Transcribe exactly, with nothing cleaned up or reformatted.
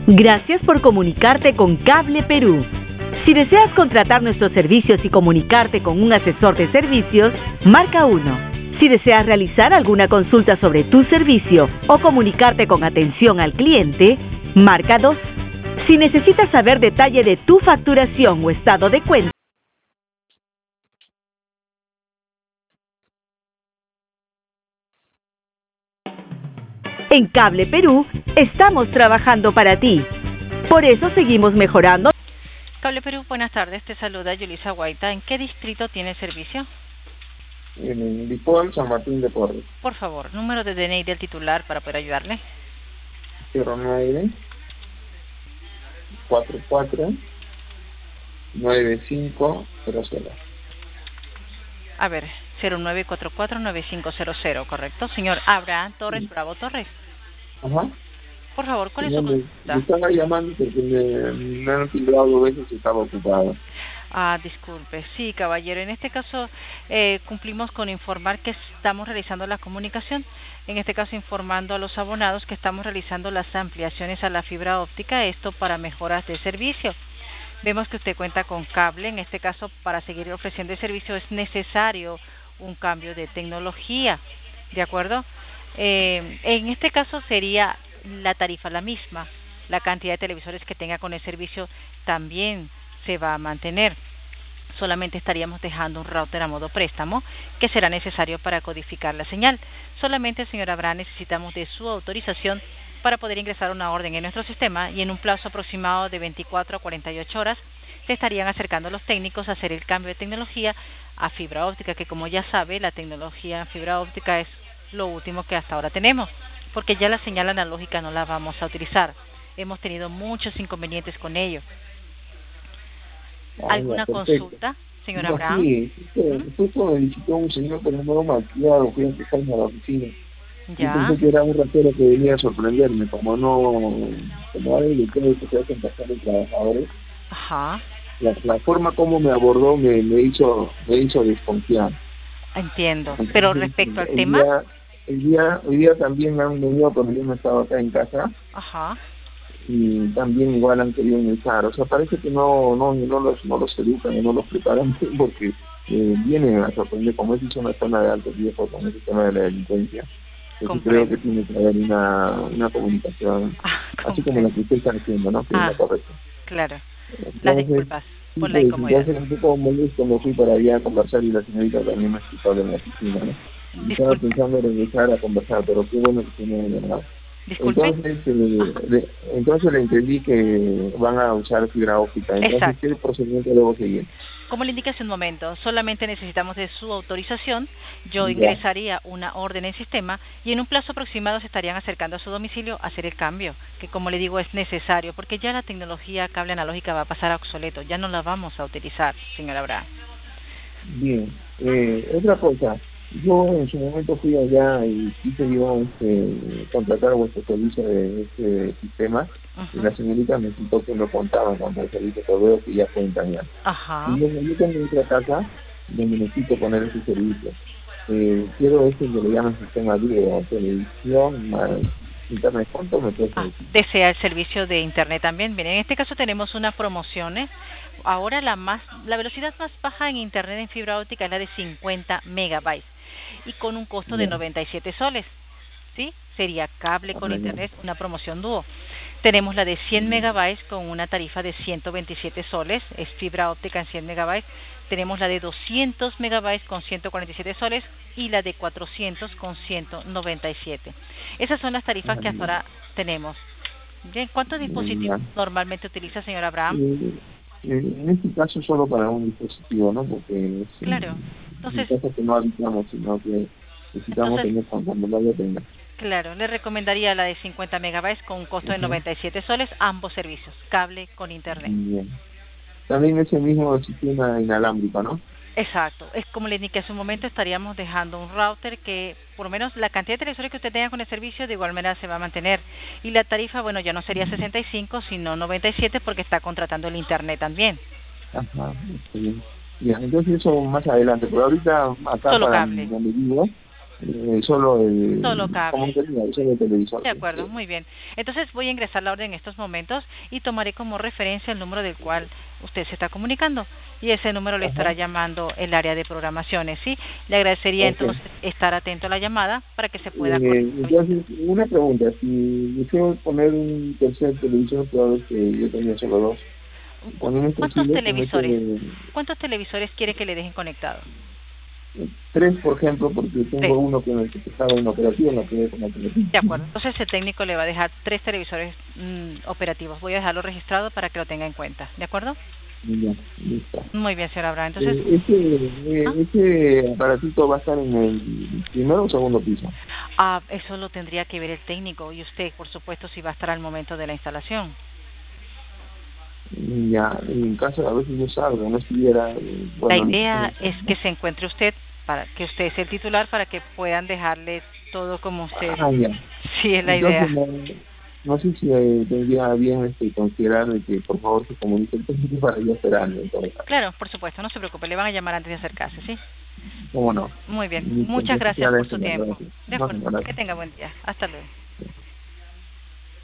Gracias por comunicarte con Cable Perú. Si deseas contratar nuestros servicios y comunicarte con un asesor de servicios, marca uno. Si deseas realizar alguna consulta sobre tu servicio o comunicarte con atención al cliente, marca dos. Si necesitas saber detalle de tu facturación o estado de cuenta, en Cable Perú estamos trabajando para ti. Por eso seguimos mejorando. Cable Perú, buenas tardes. Te saluda Yulisa Guaita. ¿En qué distrito tiene servicio? En el Dipol, San Martín de Porres. Por favor, número de D N I del titular para poder ayudarle. cero nueve cuatro cuatro nueve cinco cero cero. A ver, cero nueve cuatro cuatro nueve cinco cero cero, ¿correcto? Señor Abraham Torres, sí. Bravo Torres. Ajá. Por favor, ¿cuál Señor, es su consulta? Me estaba llamando porque me, me han timbrado dos veces y estaba ocupado. Ah, disculpe. Sí, caballero. En este caso, eh, cumplimos con informar que estamos realizando la comunicación. En este caso, informando a los abonados que estamos realizando las ampliaciones a la fibra óptica, esto para mejoras de servicio. Vemos que usted cuenta con cable. En este caso, para seguir ofreciendo el servicio es necesario un cambio de tecnología. ¿De acuerdo? Eh, en este caso sería la tarifa la misma. La cantidad de televisores que tenga con el servicio también se va a mantener. Solamente estaríamos dejando un router a modo préstamo que será necesario para codificar la señal. Solamente, señor Abraham, necesitamos de su autorización para poder ingresar una orden en nuestro sistema y en un plazo aproximado de veinticuatro a cuarenta y ocho horas se estarían acercando los técnicos a hacer el cambio de tecnología a fibra óptica, que como ya sabe, la tecnología fibra óptica es lo último que hasta ahora tenemos, porque ya la señal analógica no la vamos a utilizar. Hemos tenido muchos inconvenientes con ello. ¿Alguna ah, consulta, señor no, Abraham? Sí, justo me visitó un señor, pero no lo maquillado, fui a quejarme a la oficina. Ya. Yo pensé que era un ratero que venía a sorprenderme, como no, como ahora el que se hacen pasar los trabajadores. Ajá. La, la forma como me abordó me, me hizo me hizo desconfiar. Entiendo. Pero respecto al el tema. Día, el día, hoy día también han venido, pero yo no estaba acá en casa. Ajá. Y también igual han querido ingresar. O sea, parece que no no no los no los educan y no los preparan porque eh, vienen a sorprender, como es una zona de alto riesgo con el tema de la delincuencia. Yo creo que tiene que haber una, una comunicación, ah, así como la que usted está haciendo, ¿no? Que ah, es la correcta. Claro. Entonces, Las disculpas por la sí, incomodidad. entonces un poco molesto me fui para allá a conversar y la señorita también me ha explicado en la oficina, ¿no? Y estaba pensando en regresar a conversar, pero qué bueno que tiene llamado. Disculpe. Entonces, eh, le, entonces le entendí que van a usar fibra óptica. Entonces, exacto. ¿qué procedimiento debo seguir? Como le indiqué hace un momento, solamente necesitamos de su autorización. Yo Ya. ingresaría una orden en el sistema y en un plazo aproximado se estarían acercando a su domicilio a hacer el cambio, que como le digo es necesario, porque ya la tecnología cable analógica va a pasar a obsoleto, ya no la vamos a utilizar, señor Abraham. Bien, eh, otra cosa, yo en su momento fui allá y quise yo este, contratar vuestro servicio de este sistema. Uh-huh. Y la señorita me citó que lo contaban con el servicio, pero veo que ya cuentan ya. Ajá. Y yo, yo tengo otra casa donde necesito poner ese servicio. Eh, quiero este que le llaman sistema video, televisión, más internet. ¿Cuánto me cuesta? Ah, ¿desea el servicio de internet también? Bien, en este caso tenemos unas promociones. Ahora la más la velocidad más baja en internet en fibra óptica es la de cincuenta megabytes y con un costo de noventa y siete soles. ¿Sí? Sería cable con internet, una promoción dúo. Tenemos la de cien megabytes con una tarifa de ciento veintisiete soles, es fibra óptica en cien megabytes. Tenemos la de doscientos megabytes con ciento cuarenta y siete soles y la de cuatrocientos con ciento noventa y siete. Esas son las tarifas que hasta ahora tenemos. Bien, ¿cuántos dispositivos normalmente utiliza, señor Abraham? En este caso solo para un dispositivo, ¿no? Porque claro. Entonces, en caso que no habitamos, sino que necesitamos entonces, tener cuando no lo tenga. Claro, le recomendaría la de cincuenta megabytes con un costo uh-huh. de noventa y siete soles, ambos servicios, cable con internet. Bien. También ese mismo sistema inalámbrico, ¿no? Exacto, es como le indiqué hace un momento, estaríamos dejando un router que por lo menos la cantidad de televisores que usted tenga con el servicio de igual manera se va a mantener. Y la tarifa, bueno, ya no sería sesenta y cinco, sino noventa y siete porque está contratando el internet también. Ajá, sí. Bien, entonces eso más adelante, pero ahorita acá Solo para cable. donde vivo, Eh, solo el, Solo cable. como tenía, solo el televisor. De acuerdo, muy bien. Entonces voy a ingresar la orden en estos momentos y tomaré como referencia el número del cual usted se está comunicando. Y ese número le estará Ajá. llamando el área de programaciones, ¿sí? Le agradecería Okay. entonces estar atento a la llamada para que se pueda... Eh, entonces, una pregunta, si deseo poner un tercer televisor, toda vez que yo tenía solo dos, ¿también es ¿Cuántos posible que televisores? mete ¿Cuántos televisores quiere que le dejen conectados? tres, por ejemplo, porque Tres. tengo uno con el que estaba inoperativo, no quedé con el De acuerdo. Entonces el técnico le va a dejar tres televisores mmm, operativos. Voy a dejarlo registrado para que lo tenga en cuenta. ¿De acuerdo? Ya, listo. Muy bien, señora Abraham. Entonces, Eh, ese, eh, ¿ah? ese aparatito va a estar en el primero o segundo piso. Ah, eso lo tendría que ver el técnico y usted, por supuesto, si va a estar al momento de la instalación. Ya, en caso de a veces yo salgo, no estuviera... eh, bueno, La idea no, es que se encuentre usted, para que usted es el titular, para que puedan dejarle todo como usted. Ah, ya. Sí, es la Entonces, idea. no, no sé si eh, tendría bien este, considerar de que por favor se comunique el técnico para yo esperarme. Entonces, Claro, por supuesto, no se preocupe, le van a llamar antes de acercarse, ¿sí? ¿cómo no? Muy bien, Listo, muchas entonces, gracias ya por le su señor, tiempo. gracias. De No, acuerdo, señora. que tenga buen día. Hasta luego.